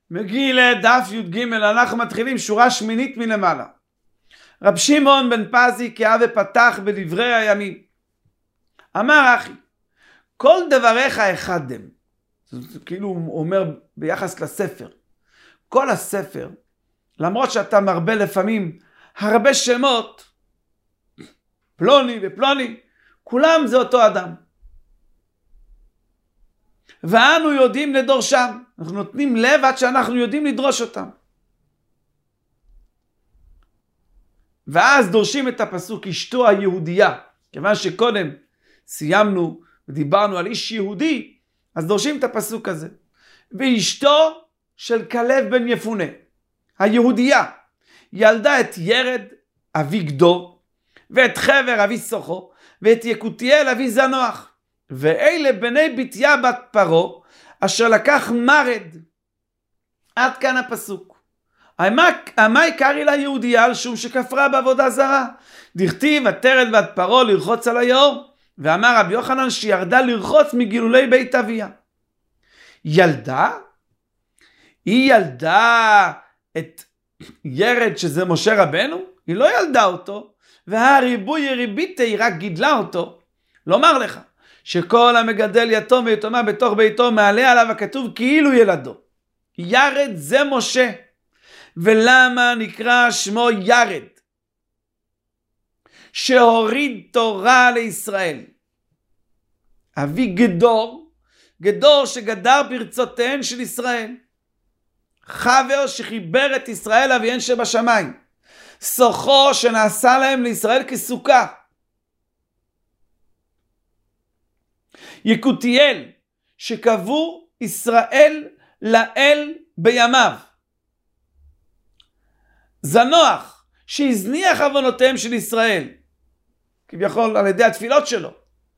מגילה דף י"ג, אנחנו מתחילים שורה שמינית מלמעלה. רב שמעון בן פזי קהה ופתח בדברי הימים. אמר אחי, כל דבריך אחד הם. כאילו הוא אומר ביחס לספר. כל הספר, למרות שאתה מרבה לפעמים הרבה שמות, פלוני ופלוני, כולם זה אותו אדם. ואנו יודעים לדורשם. אנחנו נותנים לב עד שאנחנו יודעים לדרוש אותם. ואז דורשים את הפסוק אשתו היהודייה. כיוון שקודם סיימנו ודיברנו על איש יהודי, אז דורשים את הפסוק הזה. ואשתו של כלב בן יפונה, היהודייה, ילדה את ירד אבי גדור, ואת חבר אבי סוחו, ואת יקותיאל אבי זנוח. ואלה בני בתיה בת פרו, אשר לקח מרד. עד כאן הפסוק. מה יקרי לה יהודייה על שום שכפרה בעבודה זרה? דכתיב ותרד בת פרו לרחוץ על היאור. ואמר רבי יוחנן שירדה לרחוץ מגילולי בית אביה. ילדה? היא ילדה את ירד שזה משה רבנו? היא לא ילדה אותו. והריבוי ריביתי היא רק גידלה אותו. לומר לך שכל המגדל יתום ויתומה בתוך ביתו מעלה עליו הכתוב כאילו ילדו. ירד זה משה. ולמה נקרא שמו ירד? שהוריד תורה לישראל. אבי גדור, גדור שגדר ברצותיהן של ישראל. חבר שחיבר את ישראל אביהן שבשמיים. סוחו שנעשה להם לישראל כסוכה. יקותיאל שקבו ישראל לאל בימיו. זנוח שהזניח עוונותיהם של ישראל כביכול על ידי התפילות שלו.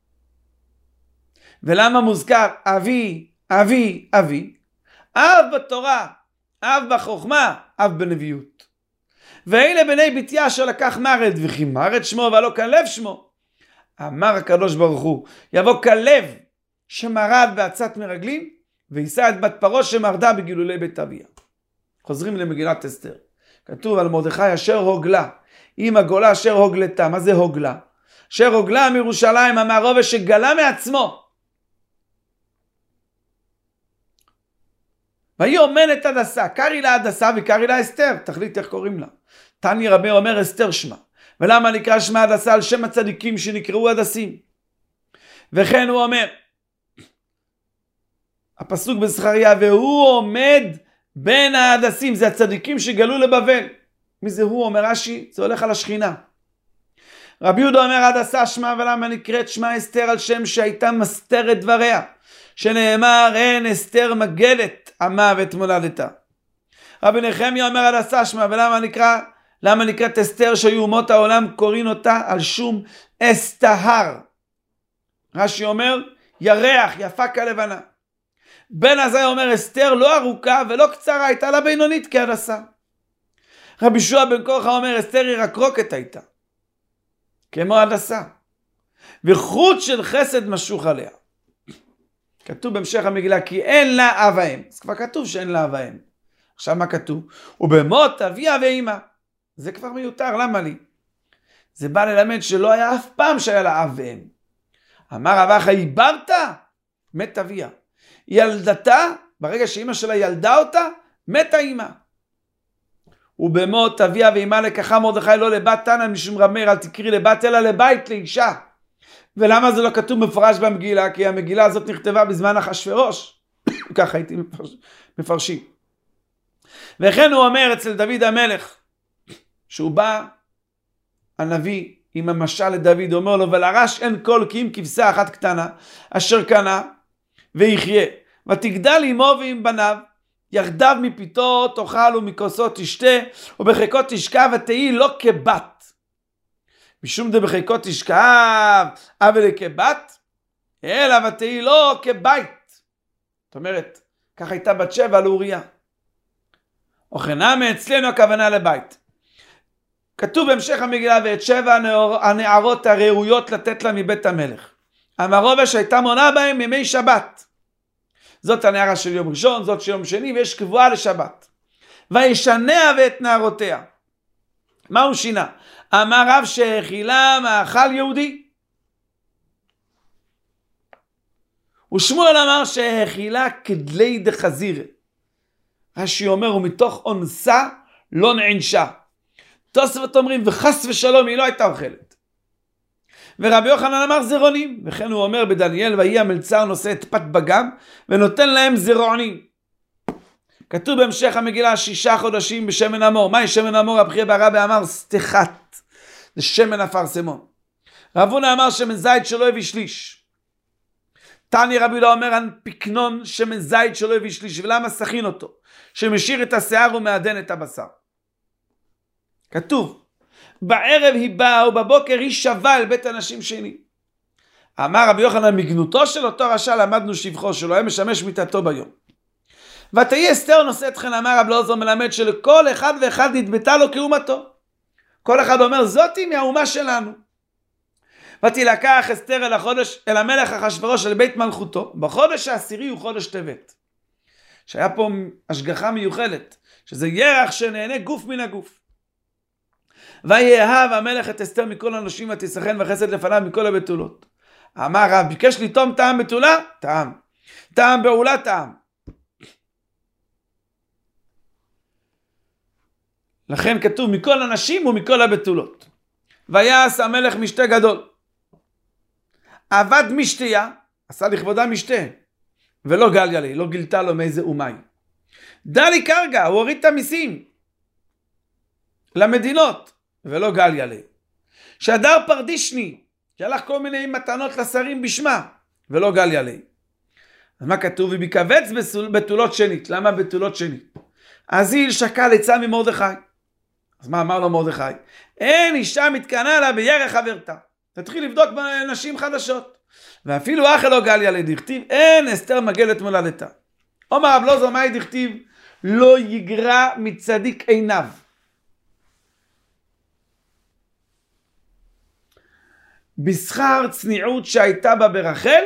ולמה מוזכר אבי אבי אבי? אב בתורה, אב בחוכמה, אב בנביאות. ואלה בני בתיה אשר לקח מרד, וכי מרד שמו ולא כלב שמו. אמר הקדוש ברוך הוא, יבוא כלב שמרד בעצת מרגלים, וישא את בת פרו שמרדה בגילולי בית אביה. חוזרים למגילת אסתר. כתוב על מרדכי אשר הוגלה, עם הגולה אשר הוגלתה. מה זה הוגלה? אשר הוגלה מירושלים, המערבה שגלה מעצמו. והיא אומנת הדסה, קרי לה הדסה וקרי לה אסתר. תחליט איך קוראים לה. תני רבי אומר אסתר שמה. ולמה נקרא שמה הדסה? על שם הצדיקים שנקראו הדסים. וכן הוא אומר, הפסוק בזכריה, והוא עומד בין ההדסים, זה הצדיקים שגלו לבבל. מי זה הוא? אומר רש"י, זה הולך על השכינה. רבי יהודה אומר הדסה שמה, ולמה נקראת שמה אסתר? על שם שהייתה מסתרת דבריה, שנאמר אין אסתר מגלת המוות מולדתה. רבי נחמיה אומר הדסה שמה, ולמה נקראת אסתר? שהיו אומות העולם קוראים אותה על שום אסתהר. רש"י אומר ירח, יפה כלבנה. בן עזאי אומר אסתר לא ארוכה ולא קצרה, הייתה לה בינונית כהדסה. רבי שועה בן קורחה אומר אסתר היא רקרוקת הייתה, כמו הדסה. וחוט של חסד משוך עליה. כתוב בהמשך המגילה כי אין לה אב ואם. אז כבר כתוב שאין לה אב ואם. עכשיו מה כתוב? ובמות אביה ואמא. זה כבר מיותר, למה לי? זה בא ללמד שלא היה אף פעם שהיה לה אב ואם. אמר רב אחא עיברת? מת אביה. ילדתה, ברגע שאמא שלה ילדה אותה, מתה אמא. ובמות אביה ואמא לקחה מרדכי לא לבת תנא משום רמר, אל תקרי לבת אלא לבית, לאישה. ולמה זה לא כתוב מפורש במגילה? כי המגילה הזאת נכתבה בזמן אחשוורוש. ככה הייתי מפרשים. וכן הוא אומר אצל דוד המלך, שהוא בא, הנביא עם המשל לדוד, אומר לו, ולרש אין כל כי אם כבשה אחת קטנה, אשר קנה ויחיה, ותגדל עמו ועם בניו, יחדיו מפיתו תאכל ומכוסו תשתה, ובחיקו תשכב, ותהי לא כבת. משום דבחיקו תשכב, אבל כבת, אלא ותהי לא כבית. זאת אומרת, כך הייתה בת שבע לאוריה. וכן אצלנו הכוונה לבית. כתוב בהמשך המגילה, ואת שבע הנערות הראויות לתת לה מבית המלך. המרובה שהייתה מונה בהם ימי שבת. זאת הנערה של יום ראשון, זאת של יום שני, ויש קבועה לשבת. וישניה ואת נערותיה. מה הוא שינה? אמר רב שהאכילה מאכל יהודי. ושמואל אמר שהאכילה כדלי דחזיר. רש"י אומר, ומתוך אונסה לא נענשה. תוספות אומרים, וחס ושלום היא לא הייתה אוכלת. ורבי יוחנן אמר זרעונים, וכן הוא אומר בדניאל, ויהי המלצר נושא את פת בגם, ונותן להם זרעונים. כתוב בהמשך המגילה 6 חודשים בשמן המור. מהי שמן המור? רבי חייא בר אבא אמר סתחת, זה שמן אפרסמון. רב הונא אמר שמן זית שלא הביא שליש. תני רבי יהודה אומר פיקנון שמן זית שלא הביא שליש. ולמה סכין אותו? שמשאיר את השיער ומעדן את הבשר. כתוב, בערב היא באה ובבוקר היא שווה אל בית אנשים שני. אמר רבי יוחנן, מגנותו של אותו רשע למדנו שבחו שלו, היה משמש מיתתו ביום. ותהי אסתר נושאת חן, אמר רב אלעזר מלמד שלכל אחד ואחד נתבטה לו כאומתו. כל אחד אומר, זאתי מהאומה שלנו. ותילקח אסתר אל המלך אחשוורוש אל בית מלכותו, בחודש העשירי הוא חודש טבת. שהיה פה השגחה מיוחדת, שזה ירח שנהנה גוף מן הגוף. ויאהב המלך את אסתר מכל האנשים ותסכן וחסד לפניו מכל הבתולות. אמר רב, ביקש לטעום טעם בתולה? טעם. טעם בעולה? טעם. לכן כתוב מכל הנשים ומכל הבתולות. ויעש המלך משתה גדול. עבד משתיה, עשה לכבודה משתה, ולא גליה לי, לא גילתה לו מאיזה אומי. דלי קרגה, הוא הוריד את המיסים למדינות, ולא גליה לי. שדר פרדישני, שלח כל מיני מתנות לשרים בשמה, ולא גליה לי. אז מה כתוב? וביקבץ בתולות שנית. למה בתולות שנית? הזיל שקל עצה ממרדכי. אז מה אמר לו מרדכי? אין אישה מתקנה לה בירח חברתה. תתחיל לבדוק בנשים חדשות. ואפילו אחר לא גליה לי דכתיב, אין אסתר מגלת מולדתה. אומר רב אלעזר, מה דכתיב? לא יגרע מצדיק עיניו. בשכר צניעות שהייתה בה ברחל,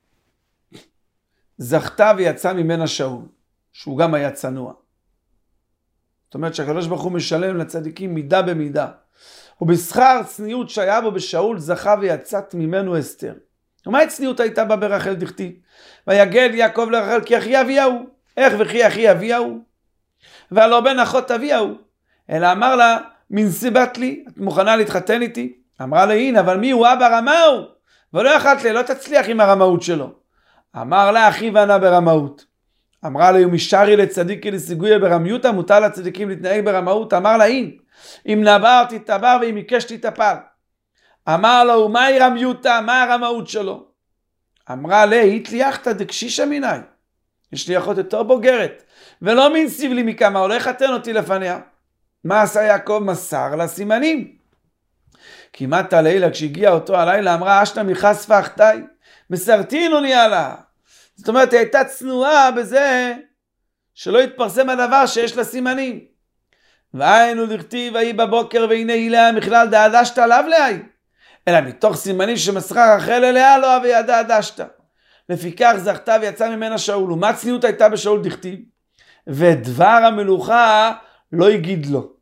זכתה ויצא ממנה שאול, שהוא גם היה צנוע. זאת אומרת שהקדוש ברוך הוא משלם לצדיקים מידה במידה. ובשכר צניעות שהיה בו בשאול, זכה ויצאת ממנו אסתר. ומה הצניעות הייתה בה ברחל דכתיב? ויגד יעקב לרחל כי אחי אביהו. איך וכי אחי אביהו? והלא בן אחות אביהו. אלא אמר לה, מנסיבת לי, את מוכנה להתחתן איתי? אמרה לה, הנה, אבל מי הוא? אבא רמאו. ולא יכלת לי, לא תצליח עם הרמאות שלו. אמר לה, אחי וענה ברמאות. אמרה לה, ומשארי לצדיקי לסיגויה ברמיותה, מותר לצדיקים להתנהג ברמאות. אמר לה, הנה, אם נבר תתבר ואם יקש תתפל. אמר לו, מהי רמיותה? מה הרמאות שלו? אמרה לה, התליחתא דקשישא מיני. יש לי אחות יותר בוגרת, ולא מנסיב לי מכמה, הולך חתן אותי לפניה. מה עשה יעקב? מסר לה סימנים. כמעט הלילה, כשהגיע אותו הלילה, אמרה, אשתא מחשפה אחתי, מסרטינו ניאלה. זאת אומרת, היא הייתה צנועה בזה, שלא יתפרסם הדבר שיש לה סימנים. והיינו דכתיב, ויהי בבוקר, והנה הילה מכלל דעדשת עליו להי. אלא מתוך סימנים שמסרה רחל אליה לא וידע דשת. לפיכך זכתה ויצא ממנה שאול. ומה צניעות הייתה בשאול דכתיב? ודבר המלוכה לא הגיד לו.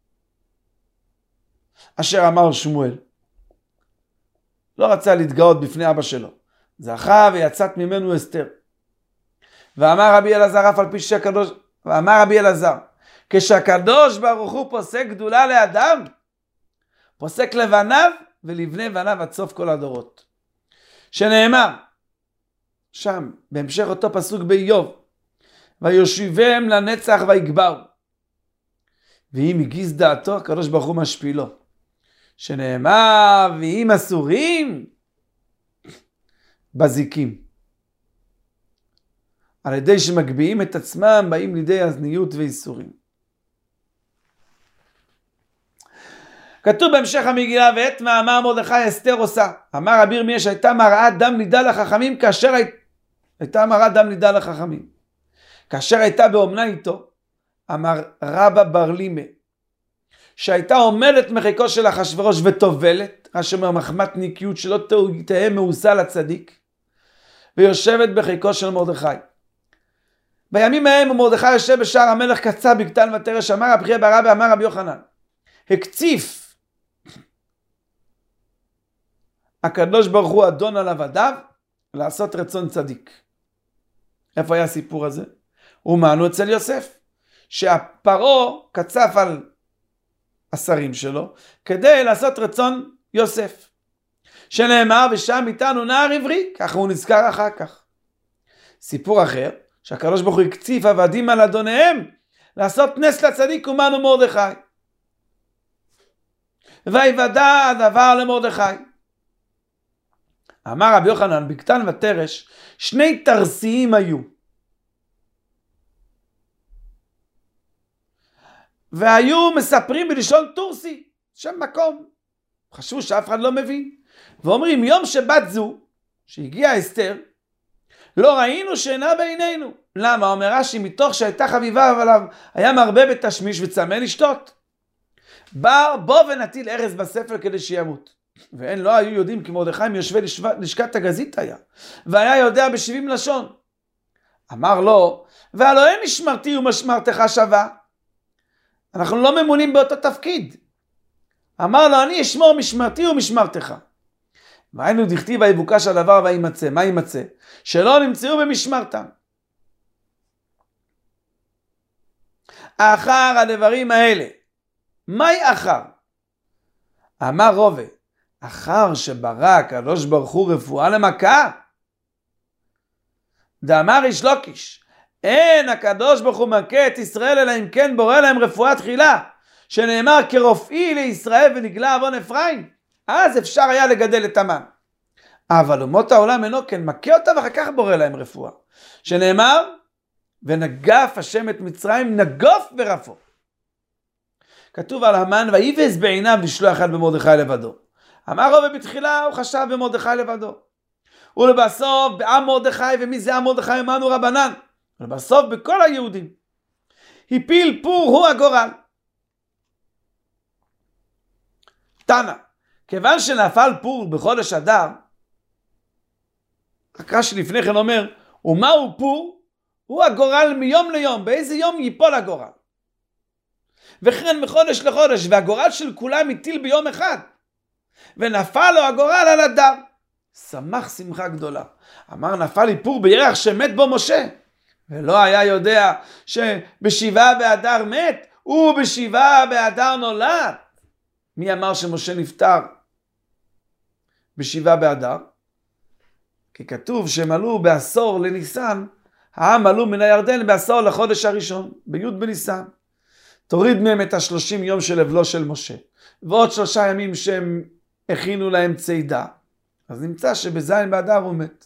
אשר אמר שמואל. לא רצה להתגאות בפני אבא שלו. זכה ויצאת ממנו אסתר. ואמר רבי אלעזר אף על פי שהקדוש, ואמר רבי אלעזר, כשהקדוש ברוך הוא פוסק גדולה לאדם, פוסק לבניו ולבני בניו עד סוף כל הדורות. שנאמר, שם, בהמשך אותו פסוק באיוב, ויושיבם לנצח ויגברו. ואם הגיז דעתו, הקדוש ברוך הוא משפילו. שנאמר, ואם אסורים, בזיקים. על ידי שמגביעים את עצמם, באים לידי אזניות ואיסורים. כתוב בהמשך המגילה, ואת מה אמר מרדכי אסתר עושה. אמר רבי ירמיה שהייתה מראת דם נידה לחכמים, כאשר הייתה מראת דם נידה לחכמים. כאשר הייתה באומנה איתו, אמר רבא בר לימה, שהייתה עומדת מחיקו של אחשוורוש וטובלת, רש"י אומר מחמת ניקיות שלא תהא מאוסה לצדיק, ויושבת בחיקו של מרדכי. בימים ההם מרדכי יושב בשער המלך קצה בגתן ותרש, אמר רבי חייא בר אבא אמר רבי יוחנן, הקציף הקדוש ברוך הוא אדון על עבדיו לעשות רצון צדיק. איפה היה הסיפור הזה? ומענו אצל יוסף, שהפרעה קצף על השרים שלו כדי לעשות רצון יוסף, שנאמר ושם איתנו נער עברי, ככה הוא נזכר אחר כך. סיפור אחר, שהקדוש ברוך הוא הקציף עבדים על אדוניהם לעשות נס לצדיק, ומענו מרדכי, ויוודע הדבר למרדכי. אמר רבי יוחנן, בגתן ותרש שני תרסיים היו, והיו מספרים בלשון טורסי, שם מקום, חשבו שאף אחד לא מבין, ואומרים יום שבת זו שהגיעה אסתר לא ראינו שינה בעינינו. למה? אומר רש"י, מתוך שהייתה חביבה עליו היה מרבה בתשמיש וצמא לשתות. בוא ונטיל ארז בספר כדי שימות. ואין לא היו יודעים כי מרדכי מיושבי לשכת הגזית היה, והיה יודע ב70 לשון. אמר לו, והלא אין משמרתי ומשמרתך שווה, אנחנו לא ממונים באותו תפקיד. אמר לו, אני אשמור משמרתי ומשמרתך. והיינו דכתיב ויבוקש הדבר וימצא. מה ימצא? שלא נמצאו במשמרתם. אחר הדברים האלה. מהי אחר? אמר רובה, אחר שברא הקדוש ברוך הוא רפואה למכה. דאמר איש לוקיש, אין הקדוש ברוך הוא מכה את ישראל אלא אם כן בורא להם רפואה תחילה, שנאמר כרופאי לישראל ונגלה עוון אפרים. אז אפשר היה לגדל את המן. אבל אומות העולם אינו כן, מכה אותה ואחר כך בורא להם רפואה, שנאמר ונגף השם את מצרים נגוף ורפו. כתוב על המן ויבז בעיניו לשלוח אחד במרדכי לבדו. אמר רובה בתחילה הוא חשב במרדכי לבדו, ולבסוף בעם מרדכי, ומי זה עם מרדכי? אמרנו רבנן, ולבסוף בכל היהודים. הפיל פור הוא הגורל. תנא, כיוון שנפל פור בחודש אדר, רש"י לפני כן אומר, ומהו פור? הוא הגורל מיום ליום, באיזה יום ייפול הגורל. וכן מחודש לחודש, והגורל של כולם יטיל ביום אחד. ונפל לו הגורל על אדר. שמח שמחה גדולה. אמר נפל לי פור בירח שמת בו משה. ולא היה יודע שבשבעה באדר מת, ובשבעה באדר נולד. מי אמר שמשה נפטר בשבעה באדר? כי כתוב שהם עלו בעשור לניסן, העם עלו מן הירדן בעשור לחודש הראשון, בי' בניסן. תוריד מהם את 30 יום של אבלו של משה, ועוד 3 ימים שהם הכינו להם צידה, אז נמצא שבזין באדר הוא מת.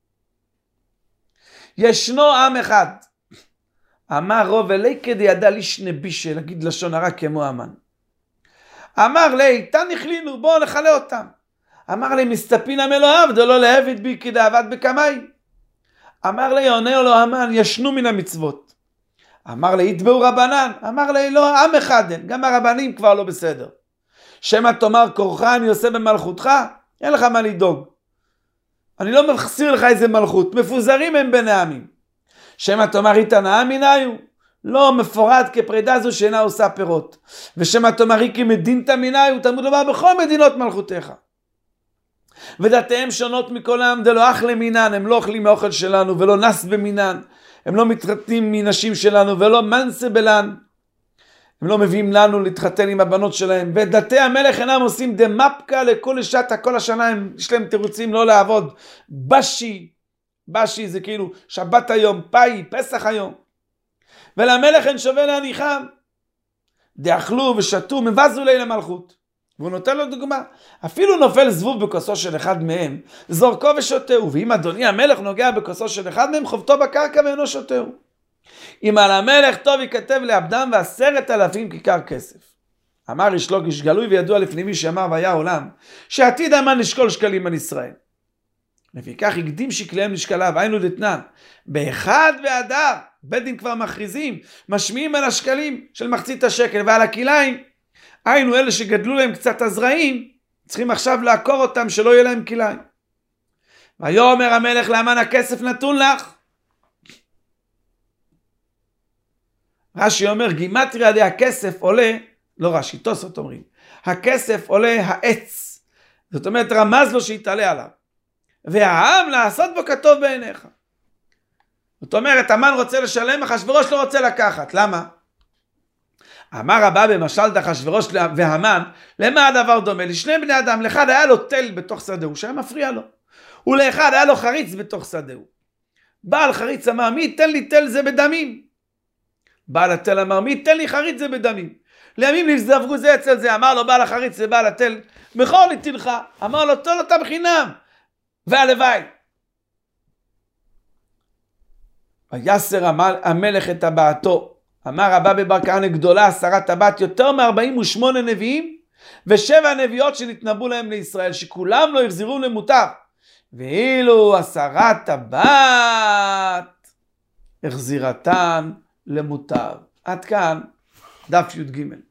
ישנו עם אחד, אמר רוב אלי כדי ידע לישנה בישה, להגיד לשון הרע כמו המן. אמר לי, תן נכלינו, בואו נחלה אותם. אמר לי, מסתפינה מלואיו, דלא להביד בי כי דאבד בקמי. אמר לי, עונה לו המן, ישנו מן המצוות. אמר לי, יתבעו רבנן. אמר לי, לא, עם אחד אין, גם הרבנים כבר לא בסדר. שמא תאמר כורך אני עושה במלכותך, אין לך מה לדאוג. אני לא מחסיר לך איזה מלכות, מפוזרים הם בין העמים. שמא תאמר איתנה מיניו, לא מפורד כפרידה זו שאינה עושה פירות. ושמא תאמר כי מדינתא מיניו, תלמוד לומר בכל מדינות מלכותיך. ודתיהם שונות מכל העם, דלא אכלה מינן, הם לא אוכלים מהאוכל שלנו, ולא נס במינן, הם לא מתחתנים מנשים שלנו, ולא מנסה בלן, הם לא מביאים לנו להתחתן עם הבנות שלהם. ודתי המלך אינם עושים דמפקה לכל שתה, כל השנה יש להם תירוצים לא לעבוד. בשי זה כאילו שבת היום, פאי, פסח היום. ולמלך אין שווה להניחם. דאכלו ושתו, מבזו לילה מלכות. והוא נותן לו דוגמה. אפילו נופל זבוב בכוסו של אחד מהם, זורקו ושותהו. ואם אדוני המלך נוגע בכוסו של אחד מהם, חובתו בקרקע ואינו שותהו. אם על המלך טוב ייכתב לעבדם 10,000 כיכר כסף. אמר איש לוקיש, גלוי וידוע לפני מי שאמר והיה עולם, שעתיד המן לשקול שקלים על ישראל. לפיכך הקדים שקליהם לשקליו, היינו דתנן. באחד באדר, בית דין כבר מכריזים, משמיעים על השקלים של מחצית השקל, ועל הכיליים, היינו אלה שגדלו להם קצת הזרעים, צריכים עכשיו לעקור אותם שלא יהיה להם כיליים. ויאמר המלך להמן הכסף נתון לך. רש"י אומר, גימטריה די הכסף עולה, לא רש"י, תוספות אומרים, הכסף עולה העץ. זאת אומרת, רמז לו שיתעלה עליו. והעם לעשות בו כטוב בעיניך. זאת אומרת, המן רוצה לשלם, אחשוורוש לא רוצה לקחת. למה? אמר רבה במשל אחשוורוש והמן, למה הדבר דומה? לשני בני אדם, לאחד היה לו תל בתוך שדהו, שהיה מפריע לו. ולאחד היה לו חריץ בתוך שדהו. בעל חריץ אמר, מי ייתן לי תל זה בדמים? בעל התל אמר, מי ייתן לי חריץ זה בדמים? לימים נזדווגו זה אצל זה, אמר לו בעל החריץ ובעל התל, בכל נתינך, אמר לו, תול אותה בחינם, והלוואי. ויסר המלך את טבעתו, אמר רבה בבר כהנא גדולה 10 טבעת, יותר מ48 נביאים, ו7 נביאות שנתנבאו להם לישראל, שכולם לא החזירו למוטב, ואילו 10 טבעת, החזירתן למוטב. עד כאן דף י"ג.